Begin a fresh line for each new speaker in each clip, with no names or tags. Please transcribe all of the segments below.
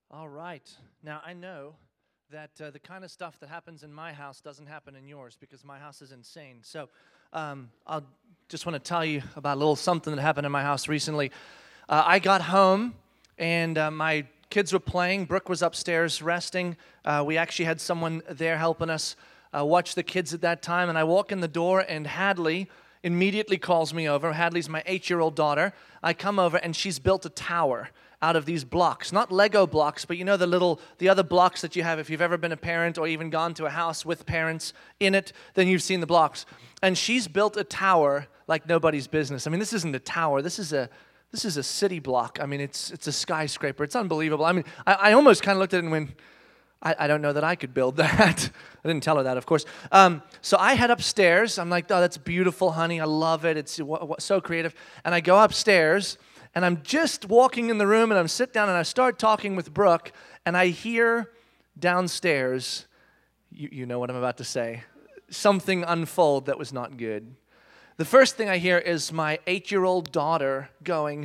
All right. Now, I know that the kind of stuff that happens in my house doesn't happen in yours because my house is insane. So I'll just want to tell you about a little something that happened in my house recently. I got home, and my kids were playing. Brooke was upstairs resting. We actually had someone there helping us watch the kids at that time. And I walk in the door, and Hadley immediately calls me over. Hadley's my 8-year-old daughter. I come over, and she's built a tower out of these blocks, not Lego blocks, but you know the other blocks that you have if you've ever been a parent or even gone to a house with parents in it, then you've seen the blocks. And she's built a tower like nobody's business. I mean, this isn't a tower. This is a city block. I mean, it's a skyscraper. It's unbelievable. I mean, I almost kind of looked at it and went, I don't know that I could build that. I didn't tell her that, of course. So I head upstairs. I'm like, oh, that's beautiful, honey. I love it. It's so creative. And I go upstairs, and I'm just walking in the room, and I'm sit down, and I start talking with Brooke, and I hear downstairs, you know what I'm about to say, something unfold that was not good. The first thing I hear is my 8-year-old daughter going,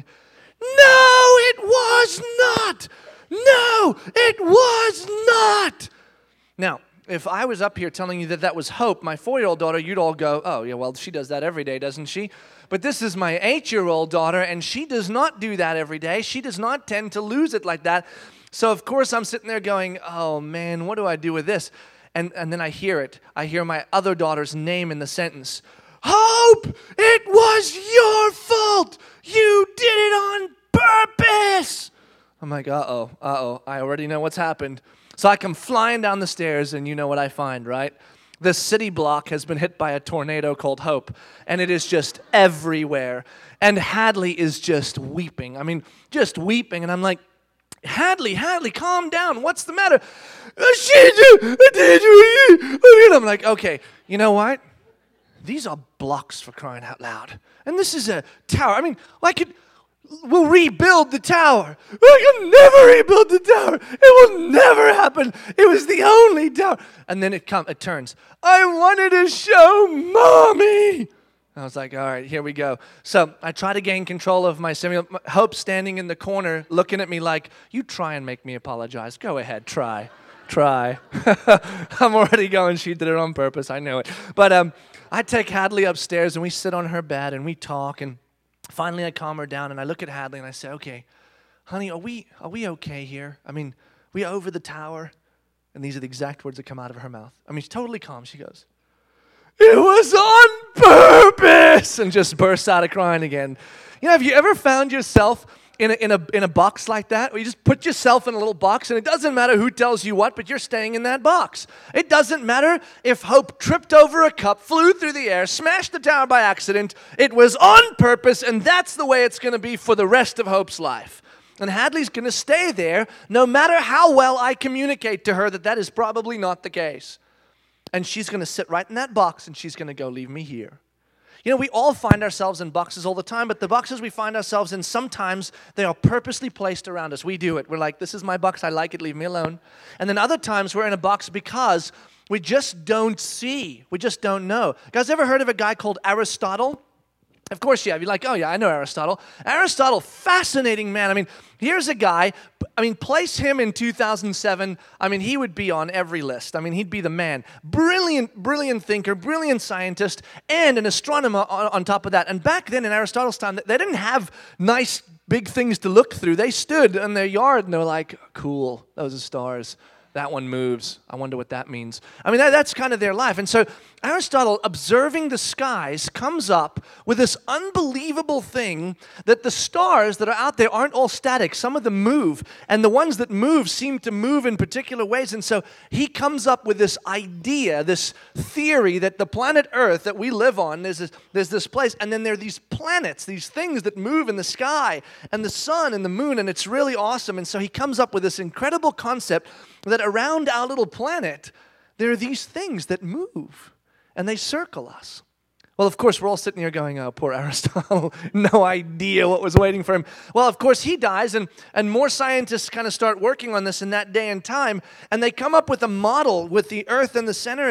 "No, it was not! No, it was not!" Now, if I was up here telling you that that was Hope, my 4-year-old daughter, you'd all go, "Oh, yeah, well, she does that every day, doesn't she?" But this is my 8-year-old daughter, and she does not do that every day. She does not tend to lose it like that. So, of course, I'm sitting there going, oh, man, what do I do with this? And then I hear it. I hear my other daughter's name in the sentence. "Hope, it was your fault. You did it on purpose." I'm like, uh-oh, I already know what's happened. So I come flying down the stairs, and you know what I find, right? This city block has been hit by a tornado called Hope, and it is just everywhere. And Hadley is just weeping. I mean, just weeping. And I'm like, Hadley, calm down. What's the matter? I'm like, okay, you know what? These are blocks, for crying out loud. And this is a tower. I mean, we'll rebuild the tower. I can never rebuild the tower. It will never happen. It was the only tower. And then it turns. I wanted to show Mommy. I was like, all right, here we go. So I try to gain control of my simulator. Hope standing in the corner looking at me like, you try and make me apologize. Go ahead, try. I'm already going, she did it on purpose. I know it. But I take Hadley upstairs, and we sit on her bed, and we talk, and finally, I calm her down, and I look at Hadley, and I say, okay, honey, are we okay here? I mean, we over the tower? And these are the exact words that come out of her mouth. I mean, she's totally calm. She goes, "It was on purpose," and just bursts out of crying again. You know, have you ever found yourself in a box like that, where you just put yourself in a little box, and it doesn't matter who tells you what, but you're staying in that box. It doesn't matter if Hope tripped over a cup, flew through the air, smashed the tower by accident. It was on purpose, and that's the way it's going to be for the rest of Hope's life. And Hadley's going to stay there no matter how well I communicate to her that that is probably not the case. And she's going to sit right in that box, and she's going to go, leave me here. You know, we all find ourselves in boxes all the time, but the boxes we find ourselves in, sometimes they are purposely placed around us. We do it. We're like, this is my box. I like it. Leave me alone. And then other times we're in a box because we just don't see. We just don't know. Guys, ever heard of a guy called Aristotle? Of course you have. You're like, oh yeah, I know Aristotle. Aristotle, fascinating man. I mean, here's a guy, place him in 2007. I mean, he would be on every list. I mean, he'd be the man. Brilliant thinker, brilliant scientist, and an astronomer on top of that. And back then in Aristotle's time, they didn't have nice big things to look through. They stood in their yard and they were like, cool, those are stars. That one moves. I wonder what that means. I mean, that's kind of their life. And so Aristotle, observing the skies, comes up with this unbelievable thing that the stars that are out there aren't all static. Some of them move. And the ones that move seem to move in particular ways. And so he comes up with this idea, this theory that the planet Earth that we live on, there's this place. And then there are these planets, these things that move in the sky, and the sun and the moon. And it's really awesome. And so he comes up with this incredible concept that around our little planet, there are these things that move, and they circle us. Well, of course, we're all sitting here going, oh, poor Aristotle, no idea what was waiting for him. Well, of course, he dies, and more scientists kind of start working on this in that day and time, and they come up with a model with the Earth in the center, and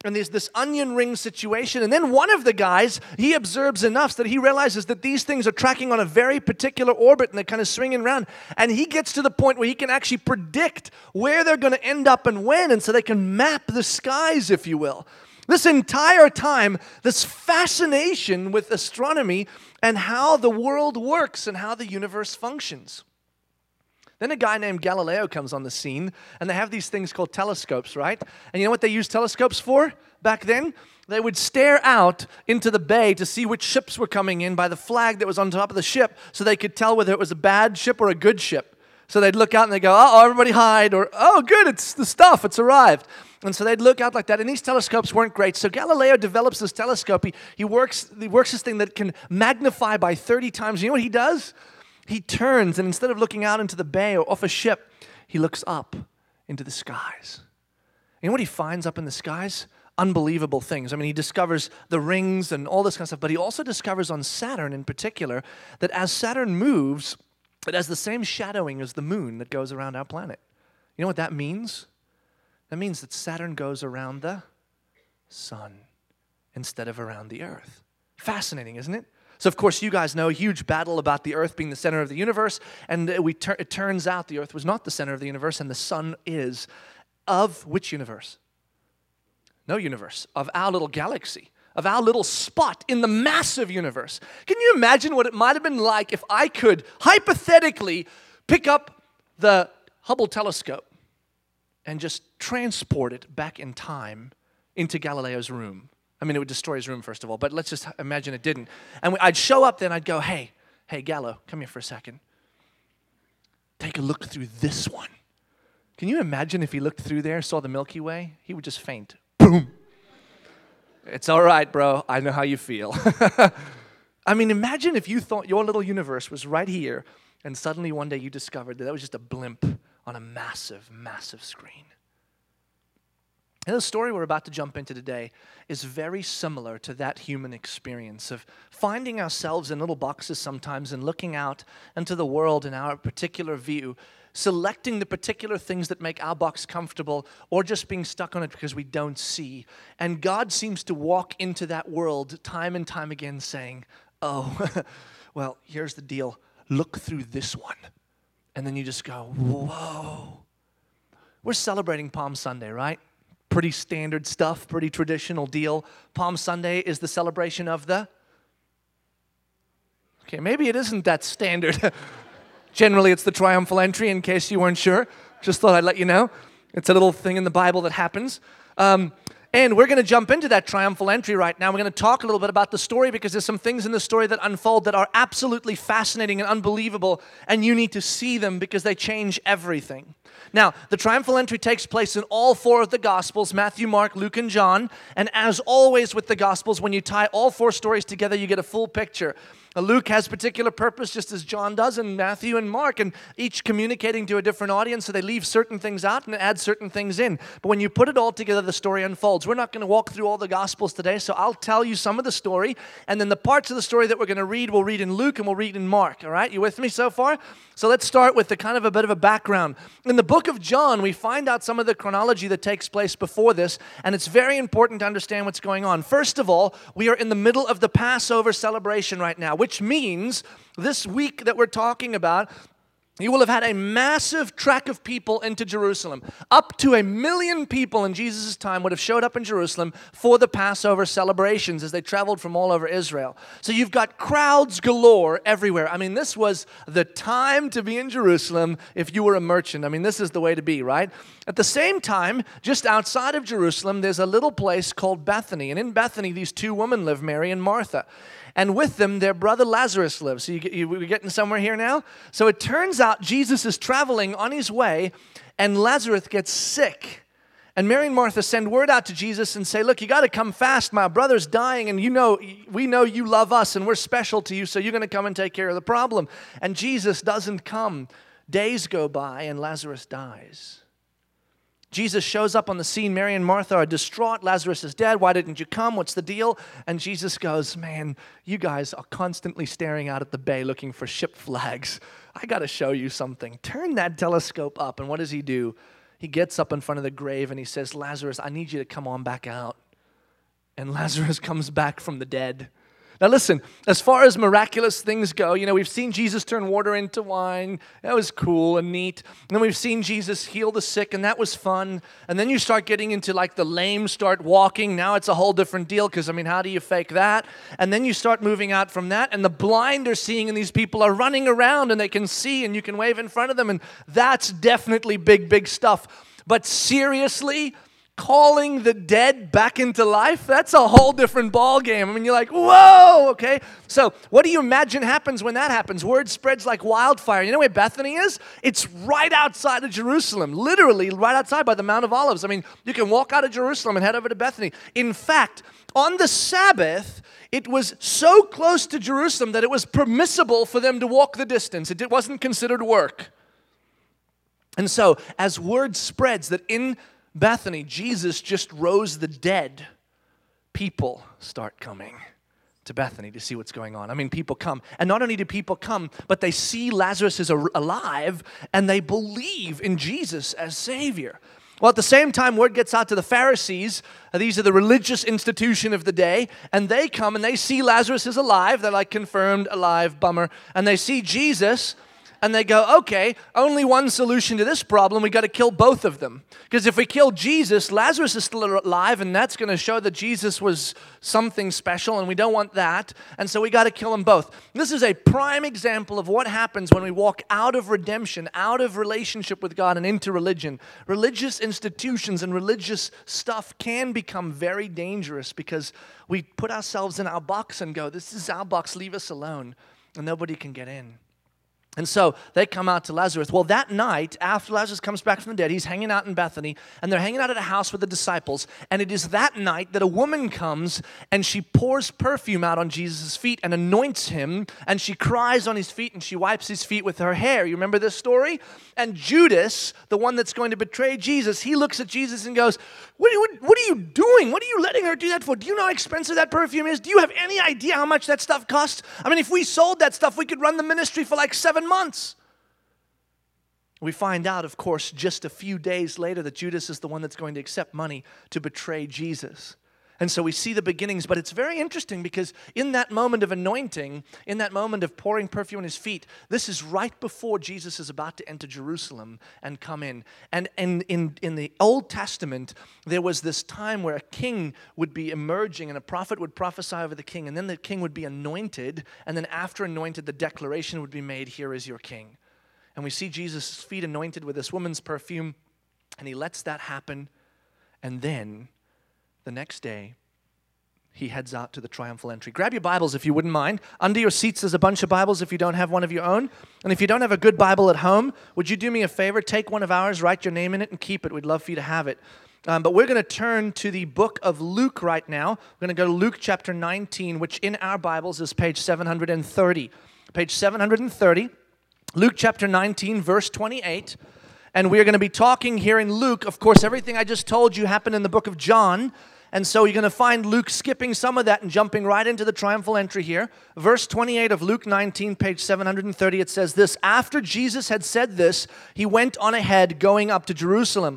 And there's this onion ring situation. And then one of the guys, he observes enough that he realizes that these things are tracking on a very particular orbit and they're kind of swinging around. And he gets to the point where he can actually predict where they're going to end up and when. And so they can map the skies, if you will. This entire time, this fascination with astronomy and how the world works and how the universe functions. Then a guy named Galileo comes on the scene, and they have these things called telescopes, right? And you know what they used telescopes for back then? They would stare out into the bay to see which ships were coming in by the flag that was on top of the ship, so they could tell whether it was a bad ship or a good ship. So they'd look out and they'd go, uh-oh, everybody hide, or, oh, good, it's the stuff, it's arrived. And so they'd look out like that, and these telescopes weren't great. So Galileo develops this telescope. He works this thing that can magnify by 30 times. You know what he does? He turns, and instead of looking out into the bay or off a ship, he looks up into the skies. You know what he finds up in the skies? Unbelievable things. I mean, he discovers the rings and all this kind of stuff, but he also discovers on Saturn in particular that as Saturn moves, it has the same shadowing as the moon that goes around our planet. You know what that means? That means that Saturn goes around the sun instead of around the earth. Fascinating, isn't it? So, of course, you guys know a huge battle about the earth being the center of the universe, and it turns out the earth was not the center of the universe, and the sun is. Of which universe? No universe. Of our little galaxy. Of our little spot in the massive universe. Can you imagine what it might have been like if I could, hypothetically, pick up the Hubble telescope and just transport it back in time into Galileo's room? I mean, it would destroy his room, first of all, but let's just imagine it didn't. And I'd show up then, I'd go, hey, Gallo, come here for a second. Take a look through this one. Can you imagine if he looked through there, saw the Milky Way? He would just faint. Boom. It's all right, bro. I know how you feel. I mean, imagine if you thought your little universe was right here, and suddenly one day you discovered that was just a blimp on a massive, massive screen. And the story we're about to jump into today is very similar to that human experience of finding ourselves in little boxes sometimes and looking out into the world in our particular view, selecting the particular things that make our box comfortable or just being stuck on it because we don't see. And God seems to walk into that world time and time again saying, oh, well, here's the deal. Look through this one. And then you just go, whoa. We're celebrating Palm Sunday, right? Pretty standard stuff, pretty traditional deal. Palm Sunday is the celebration of the... Okay, maybe it isn't that standard. Generally, it's the triumphal entry, in case you weren't sure. Just thought I'd let you know. It's a little thing in the Bible that happens. And we're going to jump into that triumphal entry right now. We're going to talk a little bit about the story because there's some things in the story that unfold that are absolutely fascinating and unbelievable, and you need to see them because they change everything. Now, the triumphal entry takes place in all four of the Gospels, Matthew, Mark, Luke, and John. And as always with the Gospels, when you tie all four stories together, you get a full picture. Luke has particular purpose, just as John does, and Matthew and Mark, and each communicating to a different audience, so they leave certain things out and add certain things in. But when you put it all together, the story unfolds. We're not going to walk through all the Gospels today, so I'll tell you some of the story, and then the parts of the story that we're going to read, we'll read in Luke and we'll read in Mark, all right? You with me so far? So let's start with the kind of a bit of a background. In the book of John, we find out some of the chronology that takes place before this, and it's very important to understand what's going on. First of all, we are in the middle of the Passover celebration right now, which means this week that we're talking about, you will have had a massive trek of people into Jerusalem. Up to 1 million people in Jesus' time would have showed up in Jerusalem for the Passover celebrations as they traveled from all over Israel. So you've got crowds galore everywhere. I mean, this was the time to be in Jerusalem if you were a merchant. I mean, this is the way to be, right? At the same time, just outside of Jerusalem, there's a little place called Bethany. And in Bethany, these two women live, Mary and Martha. And with them, their brother Lazarus lives. So we're getting somewhere here now? So it turns out Jesus is traveling on his way, and Lazarus gets sick. And Mary and Martha send word out to Jesus and say, look, you got to come fast. My brother's dying, and we know you love us, and we're special to you, so you're going to come and take care of the problem. And Jesus doesn't come. Days go by, and Lazarus dies. Jesus shows up on the scene. Mary and Martha are distraught. Lazarus is dead. Why didn't you come? What's the deal? And Jesus goes, man, you guys are constantly staring out at the bay looking for ship flags. I got to show you something. Turn that telescope up. And what does he do? He gets up in front of the grave and he says, Lazarus, I need you to come on back out. and Lazarus comes back from the dead. Now listen, as far as miraculous things go, we've seen Jesus turn water into wine. That was cool and neat. And then we've seen Jesus heal the sick, and that was fun. And then you start getting into like the lame start walking. Now it's a whole different deal because, how do you fake that? And then you start moving out from that, and the blind are seeing, and these people are running around, and they can see, and you can wave in front of them, and that's definitely big, big stuff. But seriously, calling the dead back into life, that's a whole different ball game. You're like, whoa, okay. So what do you imagine happens when that happens? Word spreads like wildfire. You know where Bethany is? It's right outside of Jerusalem, literally right outside by the Mount of Olives. You can walk out of Jerusalem and head over to Bethany. In fact, on the Sabbath, it was so close to Jerusalem that it was permissible for them to walk the distance. It wasn't considered work. And so, as word spreads that in Bethany, Jesus just rose the dead, people start coming to Bethany to see what's going on. People come. And not only do people come, but they see Lazarus is alive, and they believe in Jesus as Savior. Well, at the same time, word gets out to the Pharisees. These are the religious institution of the day. And they come and they see Lazarus is alive. They're like, confirmed, alive, bummer. And they see Jesus, and they go, okay, only one solution to this problem. We got to kill both of them. Because if we kill Jesus, Lazarus is still alive, and that's going to show that Jesus was something special, and we don't want that. And so we got to kill them both. This is a prime example of what happens when we walk out of redemption, out of relationship with God and into religion. Religious institutions and religious stuff can become very dangerous because we put ourselves in our box and go, this is our box, leave us alone, and nobody can get in. And so they come out to Lazarus. Well, that night, after Lazarus comes back from the dead, he's hanging out in Bethany, and they're hanging out at a house with the disciples. And it is that night that a woman comes, and she pours perfume out on Jesus' feet and anoints him, and she cries on his feet, and she wipes his feet with her hair. You remember this story? And Judas, the one that's going to betray Jesus, he looks at Jesus and goes, what are you doing? What are you letting her do that for? Do you know how expensive that perfume is? Do you have any idea how much that stuff costs? If we sold that stuff, we could run the ministry for like 7 months. We find out, of course, just a few days later that Judas is the one that's going to accept money to betray Jesus. And so we see the beginnings, but it's very interesting because in that moment of anointing, in that moment of pouring perfume on his feet, this is right before Jesus is about to enter Jerusalem and come in. And in the Old Testament, there was this time where a king would be emerging and a prophet would prophesy over the king, and then the king would be anointed, and then after anointed, the declaration would be made, here is your king. And we see Jesus' feet anointed with this woman's perfume, and he lets that happen, and then the next day, he heads out to the triumphal entry. Grab your Bibles if you wouldn't mind. Under your seats, there's a bunch of Bibles if you don't have one of your own. And if you don't have a good Bible at home, would you do me a favor? Take one of ours, write your name in it, and keep it. We'd love for you to have it. But we're going to turn to the book of Luke right now. We're going to go to Luke chapter 19, which in our Bibles is page 730. Page 730, Luke chapter 19, verse 28. And we're going to be talking here in Luke. Of course, everything I just told you happened in the book of John. And so you're going to find Luke skipping some of that and jumping right into the triumphal entry here. Verse 28 of Luke 19, page 730, it says this, after Jesus had said this, he went on ahead going up to Jerusalem.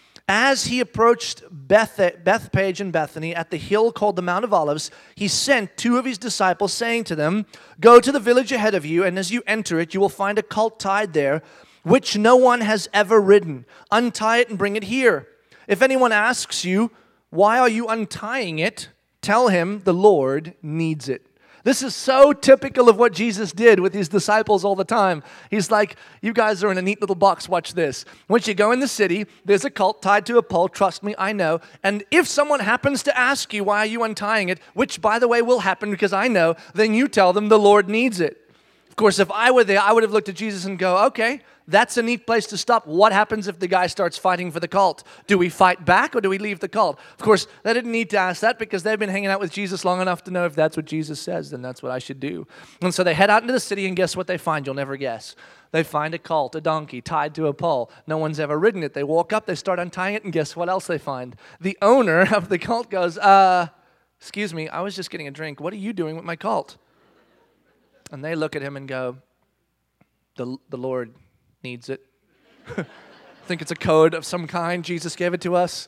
As he approached Bethphage and Bethany at the hill called the Mount of Olives, he sent 2 of his disciples, saying to them, go to the village ahead of you, and as you enter it, you will find a colt tied there, which no one has ever ridden. Untie it and bring it here. If anyone asks you, why are you untying it? Tell him the Lord needs it. This is so typical of what Jesus did with his disciples all the time. He's like, you guys are in a neat little box, watch this. Once you go in the city, there's a colt tied to a pole, trust me, I know. And if someone happens to ask you, why are you untying it? Which, by the way, will happen because I know, then you tell them the Lord needs it. Of course, if I were there, I would have looked at Jesus and go, okay, that's a neat place to stop. What happens if the guy starts fighting for the cult? Do we fight back or do we leave the cult? Of course, they didn't need to ask that because they've been hanging out with Jesus long enough to know if that's what Jesus says, then that's what I should do. And so they head out into the city, and guess what they find? You'll never guess. They find a colt, a donkey, tied to a pole. No one's ever ridden it. They walk up, they start untying it, and guess what else they find? The owner of the colt goes, excuse me, I was just getting a drink. What are you doing with my colt? And they look at him and go, the Lord needs it. think it's a code of some kind. Jesus gave it to us.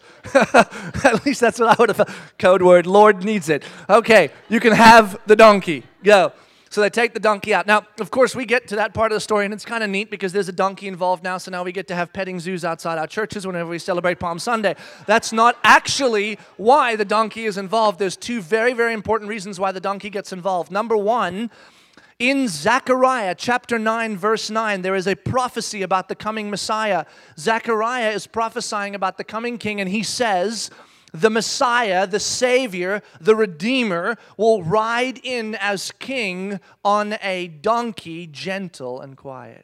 At least that's what I would have thought. Code word, Lord needs it. Okay, you can have the donkey. Go. So they take the donkey out. Now, of course, we get to that part of the story, and it's kind of neat because there's a donkey involved now, so now we get to have petting zoos outside our churches whenever we celebrate Palm Sunday. That's not actually why the donkey is involved. There's two very, very important reasons why the donkey gets involved. Number one, in Zechariah chapter 9, verse 9, there is a prophecy about the coming Messiah. Zechariah is prophesying about the coming king, and he says, the Messiah, the Savior, the Redeemer, will ride in as king on a donkey, gentle and quiet.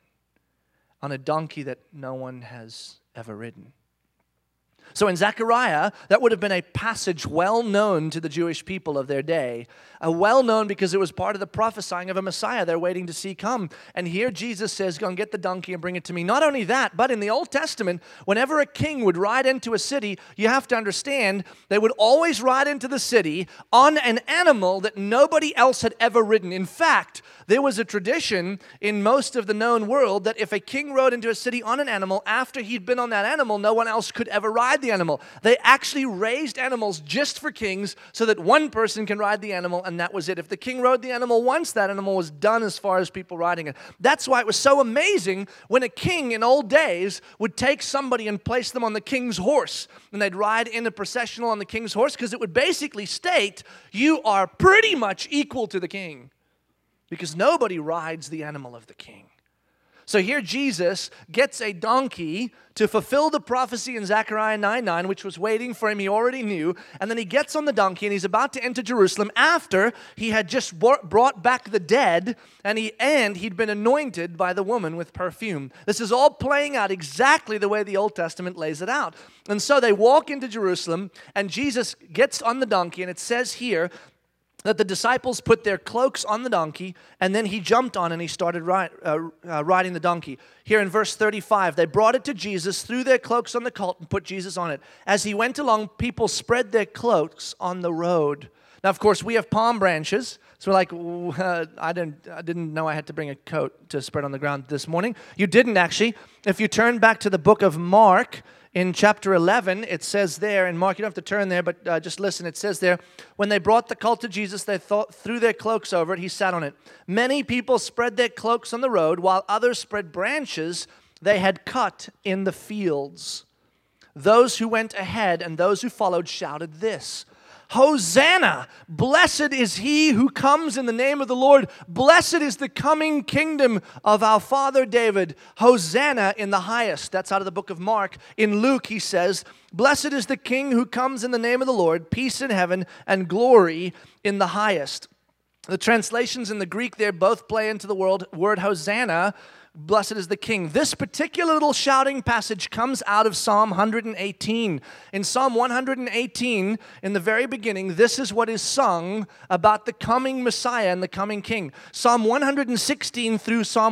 On a donkey that no one has ever ridden. So in Zechariah, that would have been a passage well known to the Jewish people of their day. Well known because it was part of the prophesying of a Messiah they're waiting to see come. And here Jesus says, go and get the donkey and bring it to me. Not only that, but in the Old Testament, whenever a king would ride into a city, you have to understand, they would always ride into the city on an animal that nobody else had ever ridden. In fact, there was a tradition in most of the known world that if a king rode into a city on an animal, after he'd been on that animal, no one else could ever ride the animal. They actually raised animals just for kings so that one person can ride the animal, and that was it. If the king rode the animal once, that animal was done as far as people riding it. That's why it was so amazing when a king in old days would take somebody and place them on the king's horse, and they'd ride in a processional on the king's horse, because it would basically state, you are pretty much equal to the king. Because nobody rides the animal of the king. So here Jesus gets a donkey to fulfill the prophecy in Zechariah 9:9, which was waiting for him, he already knew. And then he gets on the donkey and he's about to enter Jerusalem after he had just brought back the dead and he'd been anointed by the woman with perfume. This is all playing out exactly the way the Old Testament lays it out. And so they walk into Jerusalem and Jesus gets on the donkey, and it says here that the disciples put their cloaks on the donkey, and then he jumped on and he started riding the donkey. Here in verse 35, they brought it to Jesus, threw their cloaks on the colt, and put Jesus on it. As he went along, people spread their cloaks on the road. Now, of course, we have palm branches, so we're like, I didn't know I had to bring a coat to spread on the ground this morning. You didn't, actually. If you turn back to the book of Mark, in chapter 11, it says there, and Mark, you don't have to turn there, but just listen. It says there, when they brought the colt to Jesus, they threw their cloaks over it. He sat on it. Many people spread their cloaks on the road, while others spread branches they had cut in the fields. Those who went ahead and those who followed shouted this, Hosanna! Blessed is he who comes in the name of the Lord. Blessed is the coming kingdom of our father David. Hosanna in the highest. That's out of the book of Mark. In Luke, he says, Blessed is the King who comes in the name of the Lord. Peace in heaven and glory in the highest. The translations in the Greek there both play into the word Hosanna. Blessed is the King. This particular little shouting passage comes out of Psalm 118. In Psalm 118, in the very beginning, this is what is sung about the coming Messiah and the coming King. Psalm 116 through Psalm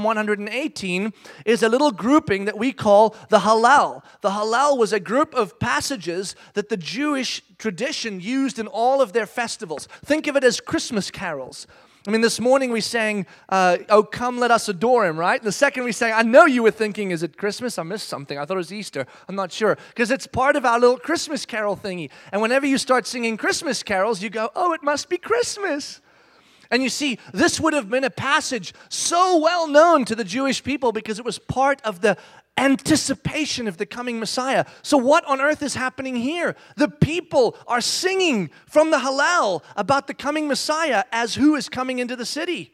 118 is a little grouping that we call the Hallel. The Hallel was a group of passages that the Jewish tradition used in all of their festivals. Think of it as Christmas carols. I mean, this morning we sang, Oh, come, let us adore him, right? The second we sang, I know you were thinking, is it Christmas? I missed something. I thought it was Easter. I'm not sure. Because it's part of our little Christmas carol thingy. And whenever you start singing Christmas carols, you go, oh, it must be Christmas. And you see, this would have been a passage so well known to the Jewish people because it was part of the anticipation of the coming Messiah. So what on earth is happening here? The people are singing from the Hallel about the coming Messiah as who is coming into the city?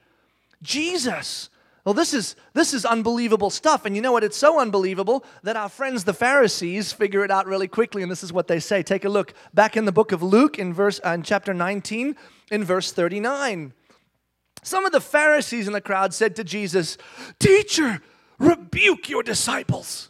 Jesus. Well, this is unbelievable stuff. And you know what? It's so unbelievable that our friends the Pharisees figure it out really quickly, and this is what they say. Take a look back in the book of Luke in chapter 19 in verse 39. Some of the Pharisees in the crowd said to Jesus, Teacher, rebuke your disciples.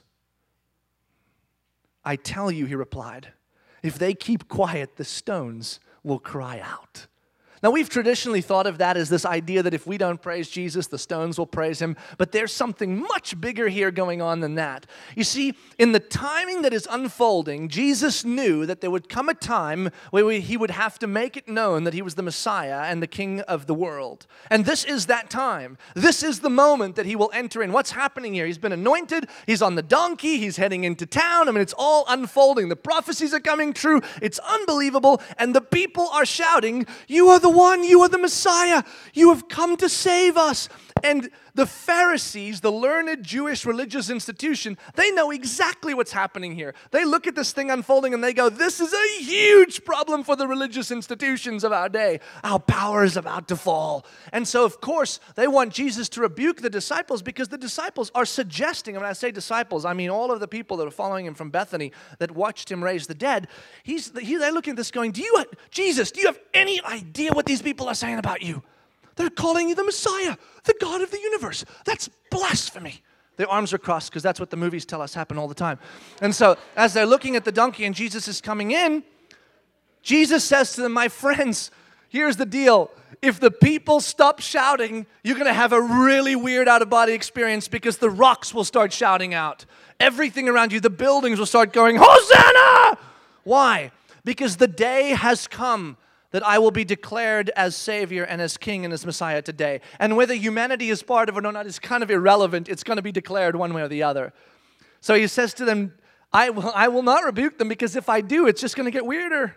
I tell you, he replied, if they keep quiet, the stones will cry out. Now, we've traditionally thought of that as this idea that if we don't praise Jesus, the stones will praise him. But there's something much bigger here going on than that. You see, in the timing that is unfolding, Jesus knew that there would come a time where he would have to make it known that he was the Messiah and the King of the world. And this is that time. This is the moment that he will enter in. What's happening here? He's been anointed. He's on the donkey. He's heading into town. I mean, it's all unfolding. The prophecies are coming true. It's unbelievable. And the people are shouting, "You are the one, you are the Messiah, you have come to save us." And the Pharisees, the learned Jewish religious institution, they know exactly what's happening here. They look at this thing unfolding and they go, this is a huge problem for the religious institutions of our day. Our power is about to fall. And so, of course, they want Jesus to rebuke the disciples because the disciples are suggesting, and when I say disciples, I mean all of the people that are following him from Bethany that watched him raise the dead. They're looking at this going, Jesus, do you have any idea what these people are saying about you? They're calling you the Messiah, the God of the universe. That's blasphemy. Their arms are crossed because that's what the movies tell us happen all the time. And so as they're looking at the donkey and Jesus is coming in, Jesus says to them, my friends, here's the deal. If the people stop shouting, you're going to have a really weird out-of-body experience because the rocks will start shouting out. Everything around you, the buildings will start going, Hosanna! Why? Because the day has come that I will be declared as Savior and as King and as Messiah today. And whether humanity is part of it or not is kind of irrelevant. It's going to be declared one way or the other. So he says to them, I will not rebuke them because if I do, it's just going to get weirder.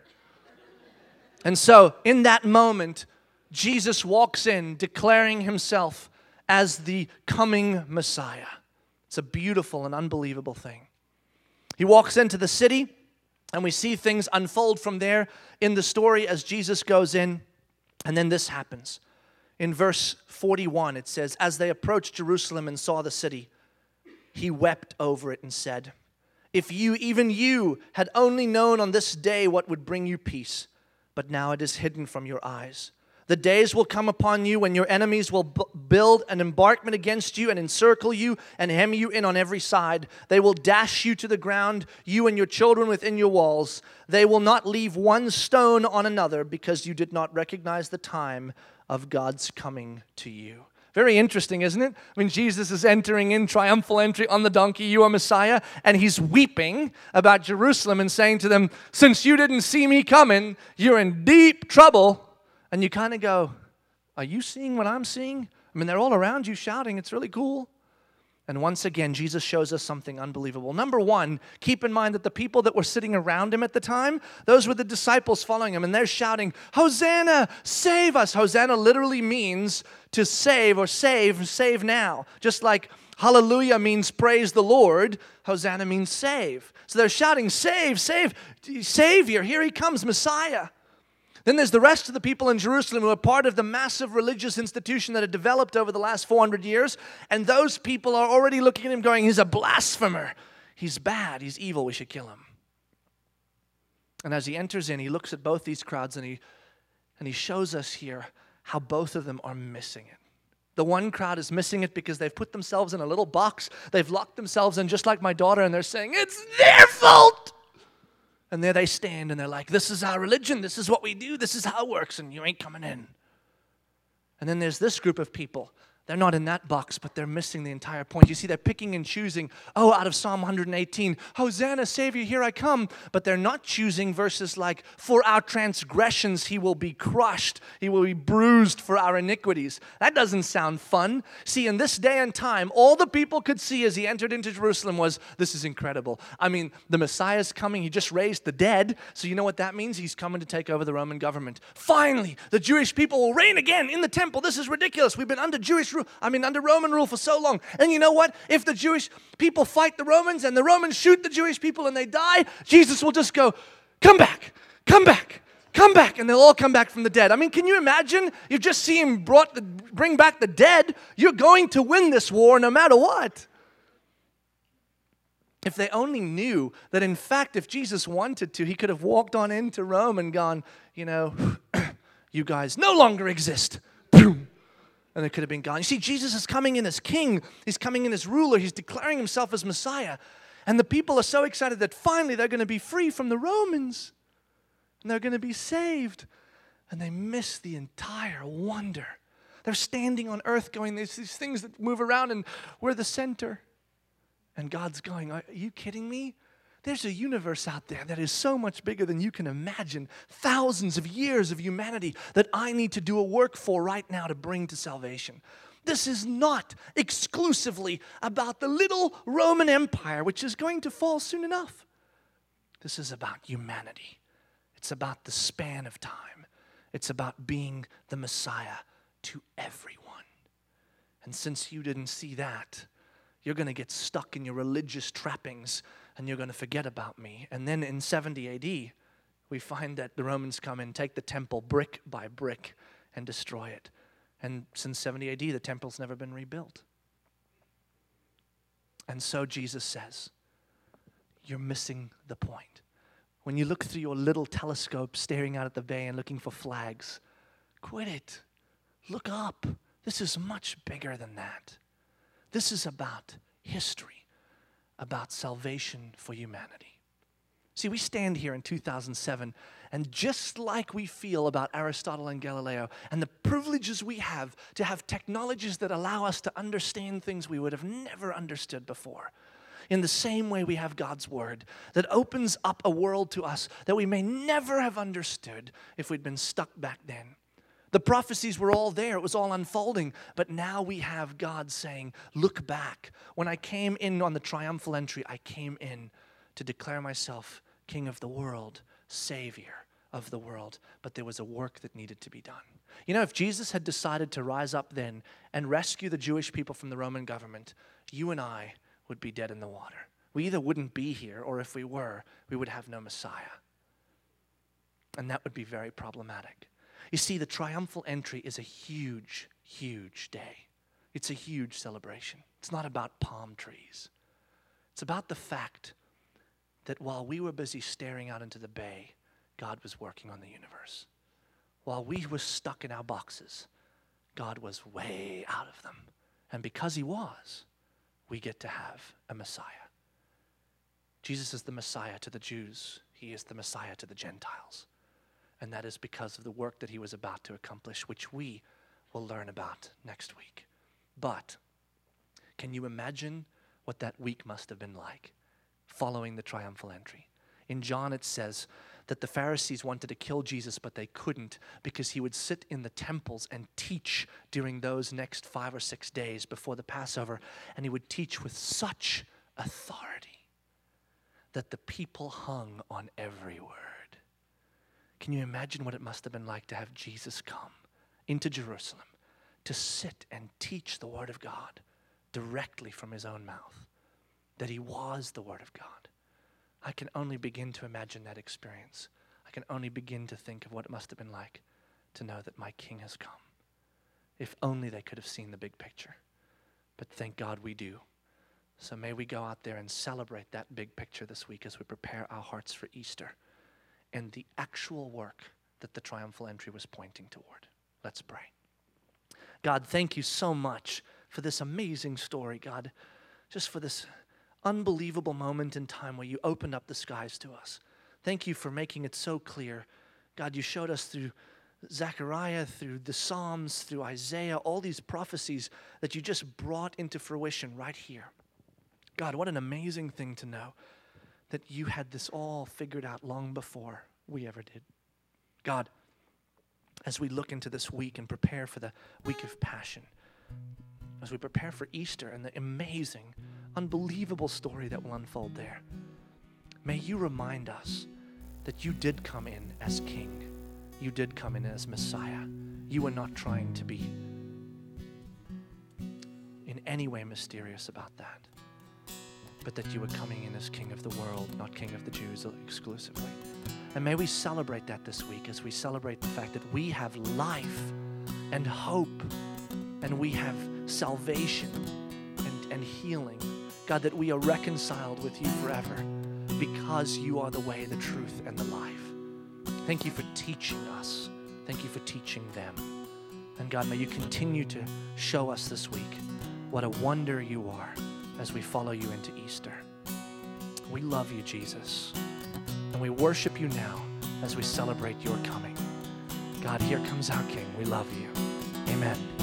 And so in that moment, Jesus walks in declaring himself as the coming Messiah. It's a beautiful and unbelievable thing. He walks into the city. And we see things unfold from there in the story as Jesus goes in. And then this happens. In verse 41, it says, as they approached Jerusalem and saw the city, he wept over it and said, if you, even you, had only known on this day what would bring you peace, but now it is hidden from your eyes. The days will come upon you when your enemies will build an embankment against you and encircle you and hem you in on every side. They will dash you to the ground, you and your children within your walls. They will not leave one stone on another because you did not recognize the time of God's coming to you. Very interesting, isn't it? I mean, Jesus is entering in triumphal entry on the donkey, you are Messiah, and he's weeping about Jerusalem and saying to them, since you didn't see me coming, you're in deep trouble. And you kind of go, are you seeing what I'm seeing? I mean, they're all around you shouting. It's really cool. And once again, Jesus shows us something unbelievable. Number one, keep in mind that the people that were sitting around him at the time, those were the disciples following him, and they're shouting, Hosanna, save us. Hosanna literally means to save or save now. Just like hallelujah means praise the Lord, Hosanna means save. So they're shouting, save, Savior, here he comes, Messiah. Then there's the rest of the people in Jerusalem who are part of the massive religious institution that had developed over the last 400 years. And those people are already looking at him going, he's a blasphemer. He's bad. He's evil. We should kill him. And as he enters in, he looks at both these crowds and he shows us here how both of them are missing it. The one crowd is missing it because they've put themselves in a little box. They've locked themselves in just like my daughter, and they're saying, it's their fault. And there they stand, and they're like, this is our religion, this is what we do, this is how it works, and you ain't coming in. And then there's this group of people. They're not in that box, but they're missing the entire point. You see, they're picking and choosing, out of Psalm 118, Hosanna, Savior, here I come. But they're not choosing verses like, for our transgressions he will be crushed, he will be bruised for our iniquities. That doesn't sound fun. See, in this day and time, all the people could see as he entered into Jerusalem was, this is incredible. I mean, the Messiah's coming, he just raised the dead, so you know what that means? He's coming to take over the Roman government. Finally, the Jewish people will reign again in the temple. This is ridiculous. We've been under under Roman rule for so long. And you know what? If the Jewish people fight the Romans and the Romans shoot the Jewish people and they die, Jesus will just go, come back, come back, come back. And they'll all come back from the dead. I mean, can you imagine? You've just seen him bring back the dead. You're going to win this war no matter what. If they only knew that, in fact, if Jesus wanted to, he could have walked on into Rome and gone, you guys no longer exist. Boom. And it could have been gone. You see, Jesus is coming in as king. He's coming in as ruler. He's declaring himself as Messiah. And the people are so excited that finally they're going to be free from the Romans. And they're going to be saved. And they miss the entire wonder. They're standing on earth going, there's these things that move around and we're the center. And God's going, are you kidding me? There's a universe out there that is so much bigger than you can imagine. Thousands of years of humanity that I need to do a work for right now to bring to salvation. This is not exclusively about the little Roman Empire, which is going to fall soon enough. This is about humanity. It's about the span of time. It's about being the Messiah to everyone. And since you didn't see that, you're going to get stuck in your religious trappings and you're going to forget about me. And then in 70 AD, we find that the Romans come and take the temple brick by brick and destroy it. And since 70 AD, the temple's never been rebuilt. And so Jesus says, you're missing the point. When you look through your little telescope staring out at the bay and looking for flags, quit it. Look up. This is much bigger than that. This is about history, about salvation for humanity. See, we stand here in 2007, and just like we feel about Aristotle and Galileo and the privileges we have to have technologies that allow us to understand things we would have never understood before, in the same way we have God's Word that opens up a world to us that we may never have understood if we'd been stuck back then. The prophecies were all there. It was all unfolding. But now we have God saying, look back. When I came in on the triumphal entry, I came in to declare myself King of the world, Savior of the world. But there was a work that needed to be done. You know, if Jesus had decided to rise up then and rescue the Jewish people from the Roman government, you and I would be dead in the water. We either wouldn't be here, or if we were, we would have no Messiah. And that would be very problematic. You see, the triumphal entry is a huge, huge day. It's a huge celebration. It's not about palm trees. It's about the fact that while we were busy staring out into the bay, God was working on the universe. While we were stuck in our boxes, God was way out of them. And because He was, we get to have a Messiah. Jesus is the Messiah to the Jews. He is the Messiah to the Gentiles. And that is because of the work that He was about to accomplish, which we will learn about next week. But can you imagine what that week must have been like following the triumphal entry? In John it says that the Pharisees wanted to kill Jesus, but they couldn't because He would sit in the temples and teach during those next 5 or 6 days before the Passover. And He would teach with such authority that the people hung on every word. Can you imagine what it must have been like to have Jesus come into Jerusalem to sit and teach the Word of God directly from His own mouth, that He was the Word of God? I can only begin to imagine that experience. I can only begin to think of what it must have been like to know that my King has come. If only they could have seen the big picture. But thank God we do. So may we go out there and celebrate that big picture this week as we prepare our hearts for Easter and the actual work that the triumphal entry was pointing toward. Let's pray. God, thank You so much for this amazing story, God, just for this unbelievable moment in time where You opened up the skies to us. Thank You for making it so clear. God, You showed us through Zechariah, through the Psalms, through Isaiah, all these prophecies that You just brought into fruition right here. God, what an amazing thing to know that You had this all figured out long before we ever did. God, as we look into this week and prepare for the week of Passion, as we prepare for Easter and the amazing, unbelievable story that will unfold there, may You remind us that You did come in as King. You did come in as Messiah. You were not trying to be in any way mysterious about that, but that You were coming in as King of the world, not King of the Jews exclusively. And may we celebrate that this week as we celebrate the fact that we have life and hope and we have salvation and healing. God, that we are reconciled with You forever because You are the way, the truth, and the life. Thank You for teaching us. Thank You for teaching them. And God, may You continue to show us this week what a wonder You are as we follow You into Easter. We love You, Jesus, and we worship You now as we celebrate Your coming. God, here comes our King. We love you. Amen.